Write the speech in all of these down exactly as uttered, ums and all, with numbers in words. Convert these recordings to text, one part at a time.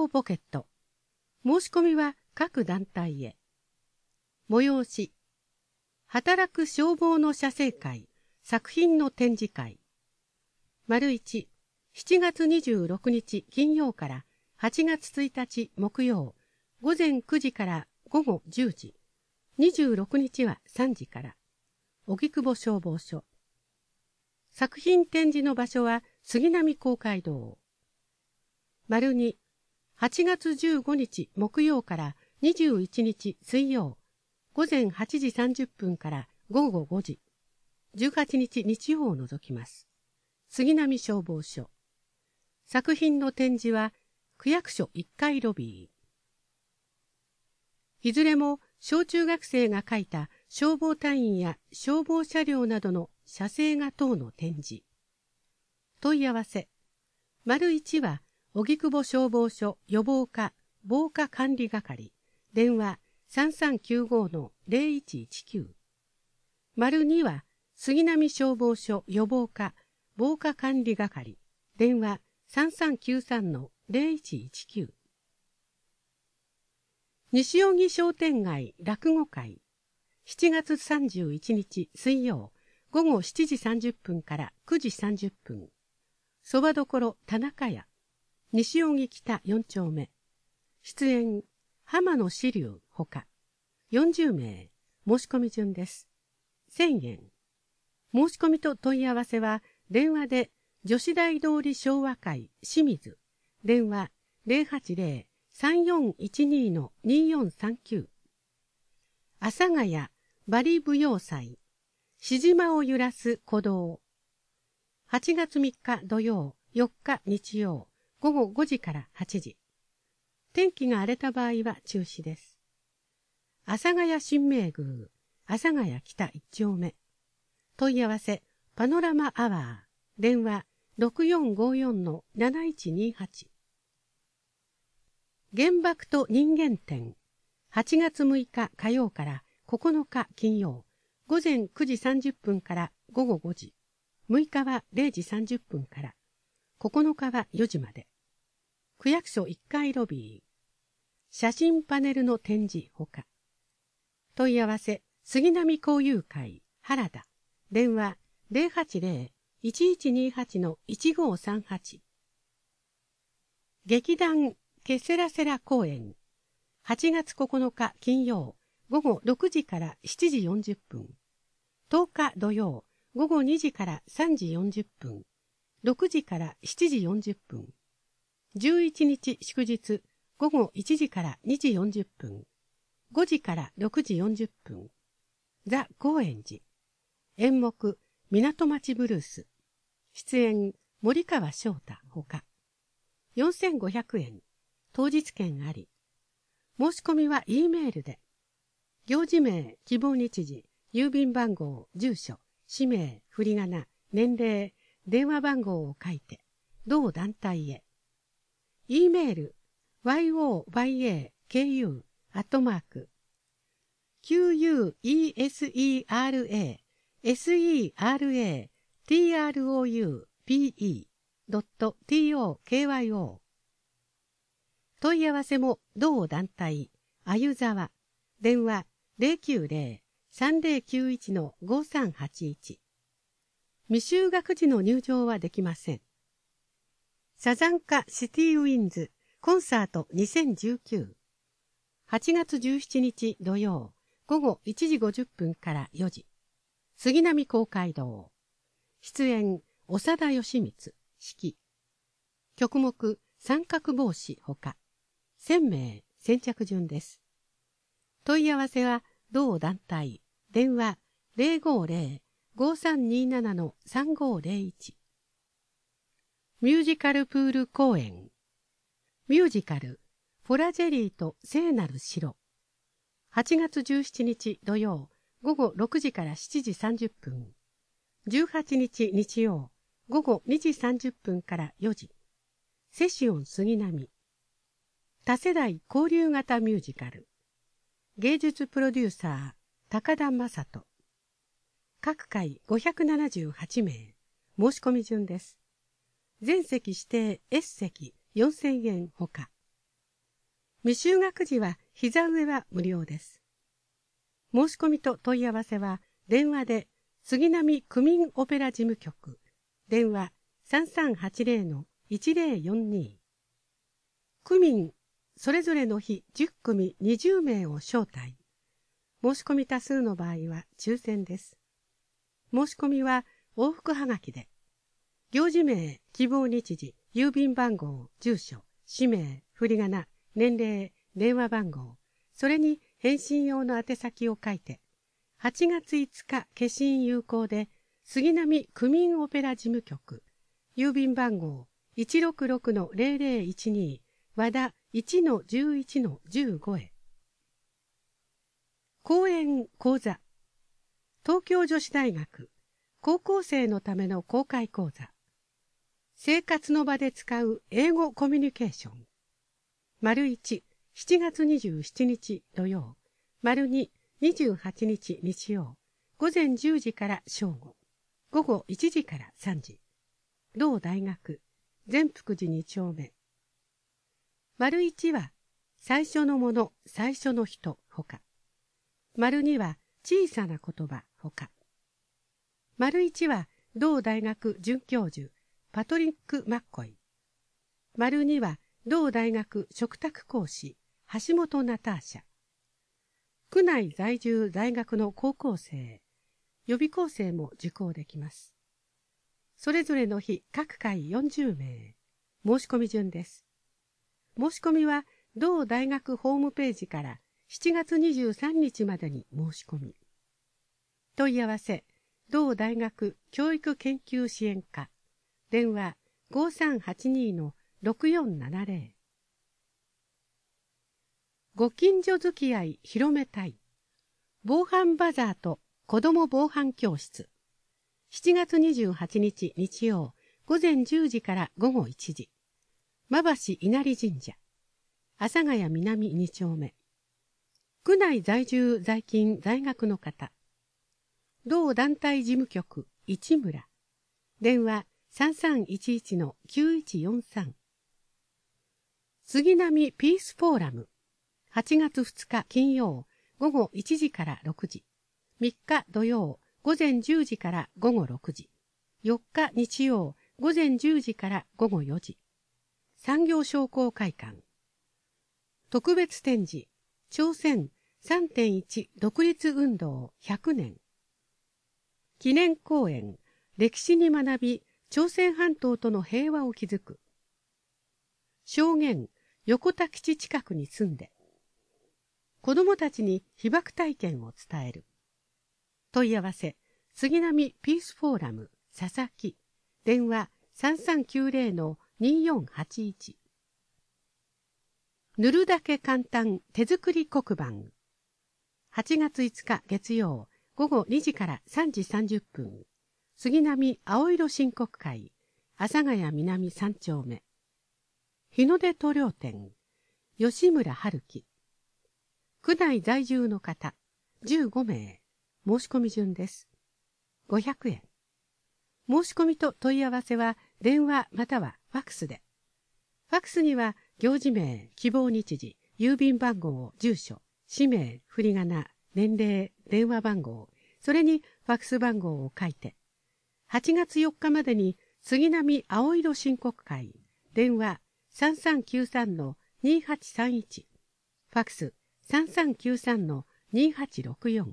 ポケット。申し込みは各団体へ。催し。働く消防の写生会、作品の展示会。丸一、しちがつにじゅうろくにち金曜からはちがつついたち木曜、午前くじから午後じゅうじ。にじゅうろくにちはさんじから。荻窪消防署。作品展示の場所は杉並公会堂。丸二、はちがつじゅうごにち木曜からにじゅういちにち水曜、午前はちじさんじゅっぷんから午後ごじ。じゅうはちにち日曜を除きます。杉並消防署。作品の展示は区役所いっかいロビー。いずれも小中学生が描いた消防隊員や消防車両などの写生画等の展示。問い合わせ。丸一は荻窪消防署予防課防火管理係。電話さんさんきゅうごのゼロいちいちきゅう。丸二は杉並消防署予防課防火管理係。電話さんさんきゅうさんのゼロいちいちきゅう。西荻商店街落語会。しちがつさんじゅういちにち水曜、午後しちじさんじゅっぷんからくじさんじゅっぷん。そばどころ田中屋。西荻北よんちょうめ。出演、浜野志龍ほか。よんじゅうめい。申し込み順です。せんえん。申し込みと問い合わせは、電話で、女子大通り昭和会清水。電話ゼロはちゼロ さんよんいちに のによんさんきゅう。阿佐ヶ谷バリ舞踊祭。しじまを揺らす鼓動。はちがつみっか土曜、よっか日曜、午後ごじからはちじ。天気が荒れた場合は中止です。阿佐ヶ谷神明宮、阿佐ヶ谷北いっちょうめ。問い合わせ、パノラマアワー。電話ろくよんごよんのなないちにはち。原爆と人間展。はちがつむいか火曜からここのか金曜。午前くじさんじゅっぷんから午後ごじ。むいかはれいじさんじゅっぷんから。ここのかはよじまで。区役所いっかいロビー。写真パネルの展示ほか。問い合わせ、杉並交友会、原田。電話ゼロはちゼロ いちいちにはちのいちごさんはち。劇団ケセラセラ公演。はちがつここのか金曜、午後ろくじからしちじよんじゅっぷん。とおか土曜、午後にじからさんじよんじゅっぷん。ろくじからしちじよんじゅっぷん。じゅういちにち祝日、午後いちじからにじよんじゅっぷん。ごじからろくじよんじゅっぷん。ザ・高円寺。演目、港町ブルース。出演、森川翔太ほか。よんせんごひゃくえん。当日券あり。申し込みは E メールで。行事名、希望日時、郵便番号、住所、氏名、振り仮名、年齢、電話番号を書いて、同団体へ。E メール、ヨヤク アットマーク、キューユーイーエスイーアールエー エスイーアールエー ティーアールオーユーピーイー ドット ティーオーケーワイオー。問い合わせも同団体、あゆざわ。電話ゼロきゅうゼロ さんゼロきゅういちのごさんはちいち。未就学児の入場はできません。サザンカシティウィンズコンサートにせんじゅうきゅう。はちがつじゅうしちにち土曜、午後いちじごじゅっぷんからよじ。杉並公会堂。出演、長田義光、指揮。曲目、三角帽子ほか。せんめい、先着順です。問い合わせは、同団体、電話ゼロごゼロ ごさんにななのさんごゼロいち。ミュージカルプール公演。ミュージカル、フォラジェリーと聖なる城。はちがつじゅうしちにち土曜、午後ろくじからしちじさんじゅっぷん。じゅうはちにち日曜、午後にじさんじゅっぷんからよじ。セシオン杉並。多世代交流型ミュージカル。芸術プロデューサー、高田正人。各回ごひゃくななじゅうはちめい。申し込み順です。全席指定 S 席よんせんえんほか。 未就学児は膝上は無料です。申し込みと問い合わせは電話で杉並区民オペラ事務局、電話 さんさんはちゼロのいちゼロよんに。区民それぞれの日じゅっくみにじゅうめいを招待。申し込み多数の場合は抽選です。申し込みは往復はがきで、行事名、希望日時、郵便番号、住所、氏名、振り仮名、年齢、電話番号、それに返信用の宛先を書いて、はちがついつか消印有効で、杉並区民オペラ事務局、郵便番号 いちろくろくのゼロゼロいちに 和田 いちのじゅういちのじゅうご へ。講演講座。東京女子大学高校生のための公開講座。生活の場で使う英語コミュニケーション。丸いち、しちがつにじゅうしちにち土曜。丸に、にじゅうはちにち日曜。午前じゅうじから正午。午後いちじからさんじ。同大学、善福寺にちょうめ。丸いちは、最初のもの、最初の人、ほか。丸には、小さな言葉、ほか。丸いちは、同大学准教授、パトリック・マッコイ。丸には、同大学嘱託講師、橋本ナターシャ。区内在住在学の高校生、予備校生も受講できます。それぞれの日、各回よんじゅうめい。申し込み順です。申し込みは、同大学ホームページからしちがつにじゅうさんにちまでに申し込み。問い合わせ、同大学教育研究支援課、電話 ごさんはちに のろくよんななゼロ。ご近所付き合い広めたい。防犯バザーと子ども防犯教室。しちがつにじゅうはちにち日曜、午前じゅうじから午後いちじ。馬橋稲荷神社。阿佐ヶ谷南にちょうめ。区内在住在勤在学の方。同団体事務局市村。電話さんさんいちいちのきゅういちよんさん。杉並ピースフォーラム。はちがつふつか金曜、午後いちじからろくじ。みっか土曜、午前じゅうじから午後ろくじ。よっか日曜、午前じゅうじから午後よじ。産業商工会館。特別展示、朝鮮 さんてんいち 独立運動ひゃくねん。記念講演、歴史に学び、朝鮮半島との平和を築く。証言、横田基地近くに住んで。子どもたちに被爆体験を伝える。問い合わせ、杉並ピースフォーラム、佐々木。電話さんさんきゅうゼロのによんはちいち。塗るだけ簡単手作り黒板。はちがついつか月曜、午後にじからさんじさんじゅっぷん。杉並青色申告会、阿佐ヶ谷南さんちょうめ。日の出塗料店、吉村春樹。区内在住の方、じゅうごめい。申し込み順です。ごひゃくえん。申し込みと問い合わせは電話またはファクスで。ファクスには行事名、希望日時、郵便番号、住所、氏名、振り仮名、年齢、電話番号、それにファクス番号を書いて、はちがつよっかまでに杉並青色申告会、電話さんさんきゅうさんのにはちさんいち、ファクスさんさんきゅうさんのにはちろくよん。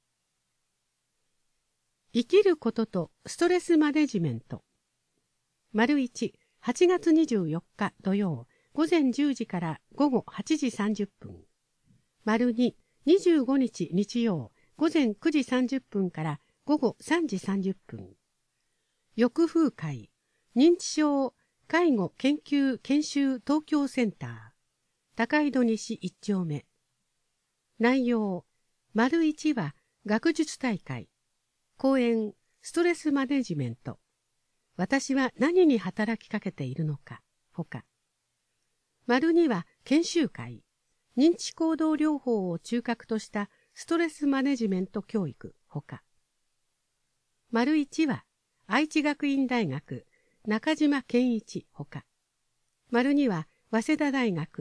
生きることとストレスマネジメント。丸いち、はちがつにじゅうよっか土曜、午前じゅうじから午後はちじさんじゅっぷん。丸に、にじゅうごにち日曜、午前くじさんじゅっぷんから午後さんじさんじゅっぷん。翼風会、認知症介護研究研修東京センター、高井戸西いっちょうめ。内容、丸いちは学術大会、講演ストレスマネジメント。私は何に働きかけているのか、ほか。丸には研修会、認知行動療法を中核としたストレスマネジメント教育、ほか。丸いちは愛知学院大学中島健一ほか。丸には早稲田大学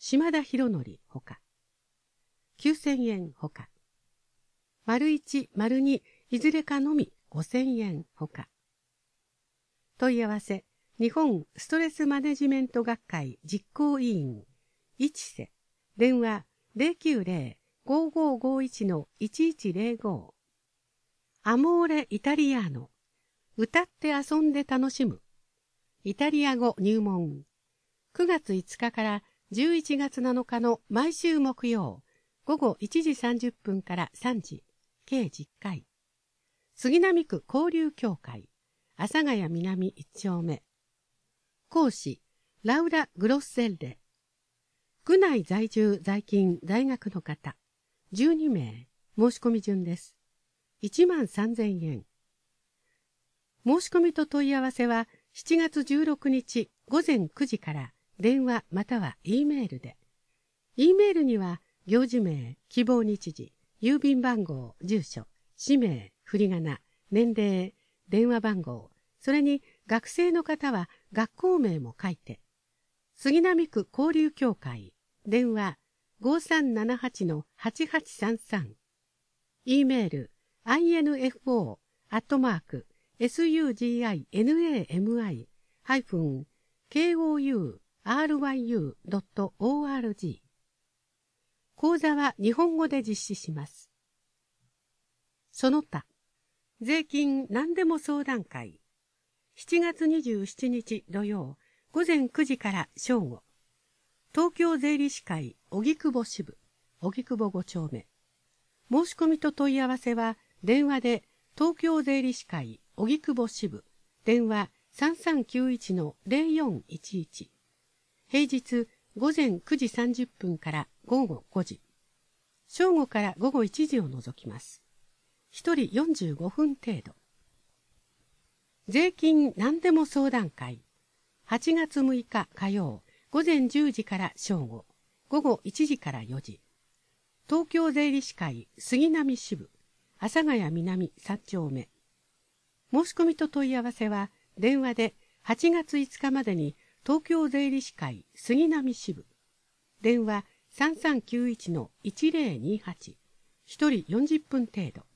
島田博則ほか。きゅうせんえんほか。丸一、丸二、いずれかのみごせんえんほか。問い合わせ、日本ストレスマネジメント学会実行委員、一瀬、電話 ゼロきゅうゼロ ごーごーごーいち のいちいちゼロご。アモーレイタリアーノ、歌って遊んで楽しむ。イタリア語入門。くがついつかからじゅういちがつなのかの毎週木曜、午後いちじさんじゅっぷんからさんじ、計じゅっかい。杉並区交流協会、阿佐ヶ谷南いち丁目。講師、ラウラ・グロッセッレ。区内在住在勤在学の方、じゅうにめい、申し込み順です。いちまんさんぜんえん。申し込みと問い合わせはしちがつじゅうろくにちごぜんくじから電話または E メールで。E メールには行事名、希望日時、郵便番号、住所、氏名、振り仮名、年齢、電話番号、それに学生の方は学校名も書いて。杉並区交流協会、電話 ごさんななはち はちはちさんさん。E メール、アイエヌエフオー アットマーク、エスユージーアイエヌエーエムアイ ハイフン ケーオーユーアールワイユー ドット オーアールジー。講座は日本語で実施します。その他、税金何でも相談会。しちがつにじゅうしちにち土曜、午前くじから正午。東京税理士会荻窪支部、荻窪ご丁目。申し込みと問い合わせは電話で東京税理士会荻窪支部、電話 さんさんきゅういち のゼロよんいちいち。平日午前くじさんじゅっぷんから午後ごじ。正午から午後いちじを除きます。ひとりよんじゅうごふん程度。税金何でも相談会。はちがつむいか火曜、午前じゅうじから正午、午後いちじからよじ。東京税理士会杉並支部、阿佐ヶ谷南さん丁目。申し込みと問い合わせは電話ではちがついつかまでに東京税理士会杉並支部、電話 さんさんきゅういち のいちゼロにはち、ひとりよんじゅっぷん程度。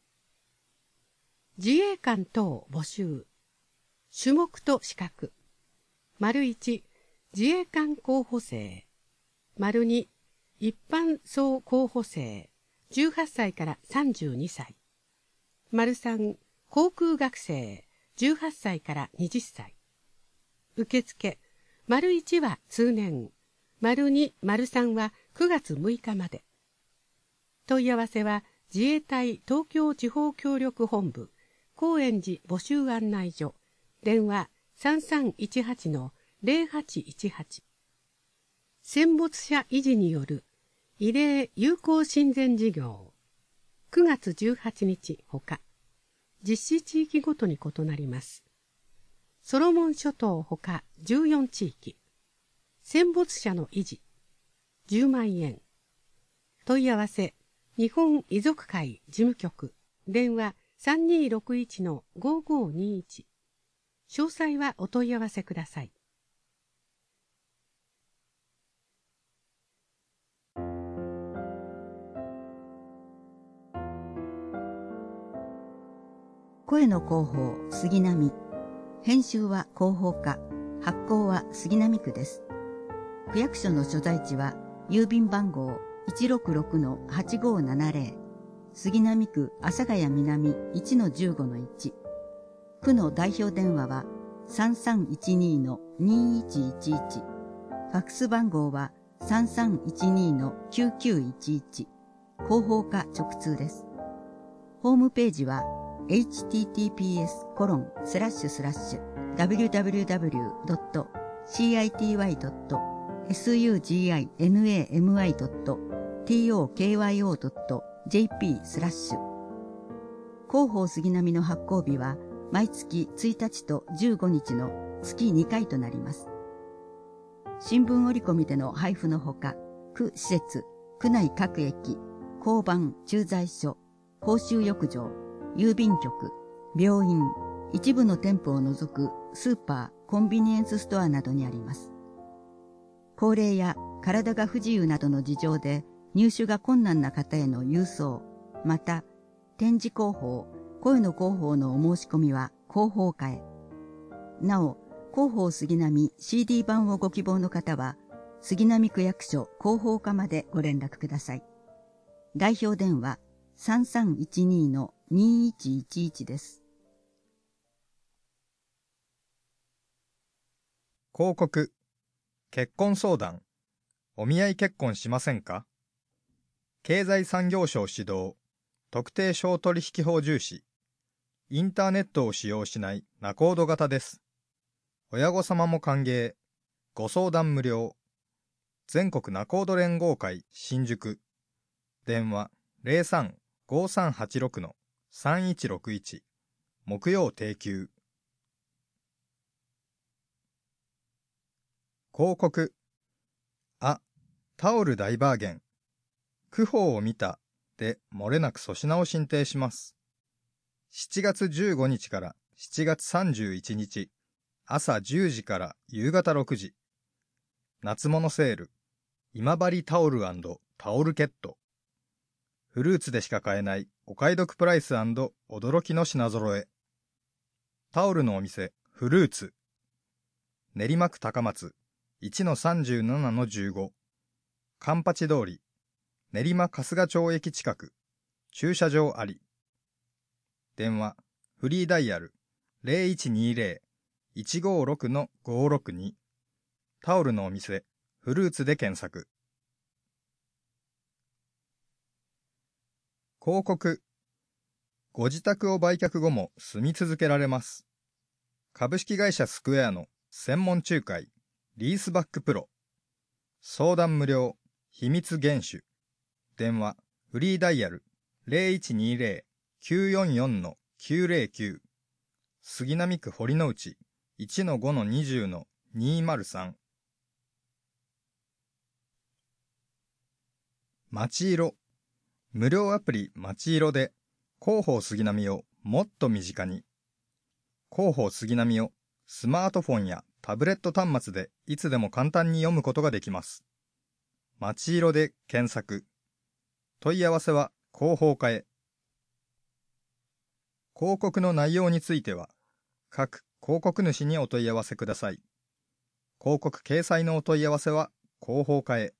自衛官等募集。種目と資格。丸一、自衛官候補生。丸二、一般総候補生。じゅうはっさいからさんじゅうにさい。丸三、航空学生。じゅうはっさいからはたち。受付。丸一は通年。丸二、丸三はくがつむいかまで。問い合わせは自衛隊東京地方協力本部高円寺募集案内所、電話 さんさんいちはち のゼロはちいちはち。戦没者維持による慰霊友好親善事業。くがつじゅうはちにちほか。実施地域ごとに異なります。ソロモン諸島ほかじゅうよんちいき。戦没者の維持。じゅうまんえん。問い合わせ、日本遺族会事務局、電話 さんにーろくいち のごーごーにーいち。詳細はお問い合わせください。 声の広報杉並。編集は広報課。発行は杉並区です。区役所の所在地は郵便番号 いちろくろくのはちごーななゼロ。杉並区阿佐ヶ谷南 いちのじゅうごのいち。区の代表電話は さんさんいちにのにーいちいちいち。ファックス番号は さんさんいちにのきゅうきゅういちいち。広報課直通です。ホームページは エイチティーティーピーエスコロンスラッシュスラッシュダブリューダブリューダブリュードットシーアイティーワイドットエスユージーアイエヌエーエムアイドットティーオーケーワイオードットジェーピースラッシュ。広報杉並の発行日は毎月ついたちとじゅうごにちの月にかいとなります。新聞折り込みでの配布のほか、区施設、区内各駅、交番、駐在所、公衆浴場、郵便局、病院、一部の店舗を除くスーパー、コンビニエンスストアなどにあります。高齢や体が不自由などの事情で入手が困難な方への郵送、また展示広報、声の広報のお申し込みは広報課へ。なお、広報杉並 シーディー 版をご希望の方は、杉並区役所広報課までご連絡ください。代表電話 さんさんいちに にいちいちいち です。 広告、結婚相談、お見合い結婚しませんか？経済産業省指導、特定商取引法重視、インターネットを使用しない仲人型です。親御様も歓迎、ご相談無料。全国仲人連合会新宿、電話 ゼロさん ごさんはちろく さんいちろくいち、木曜定休。広告、あ、タオル大バーゲン、区報を見たで漏れなく粗品を進呈します。しちがつじゅうごにちからしちがつさんじゅういちにち、朝じゅうじから夕方ろくじ。夏物セール、今治タオル&タオルケット。フルーツでしか買えないお買い得プライス&驚きの品揃え。タオルのお店、フルーツ。練馬区高松、いちのさんじゅうななのじゅうご。カンパチ通り、練馬春日町駅近く、駐車場あり。電話、フリーダイヤル、ゼロいちにゼロ いちごろくのごろくに。タオルのお店、フルーツで検索。広告、ご自宅を売却後も住み続けられます。株式会社スクエアの専門仲介、リースバックプロ。相談無料、秘密厳守。電話、フリーダイヤル、ゼロいちにゼロ きゅうよんよんのきゅうゼロきゅう。杉並区堀之内、いちのごのにじゅうのにーまるさん。まちいろ。無料アプリまちいろで広報杉並をもっと身近に。広報杉並をスマートフォンやタブレット端末でいつでも簡単に読むことができます。まちいろで検索。問い合わせは広報課へ。広告の内容については各広告主にお問い合わせください。広告掲載のお問い合わせは広報課へ。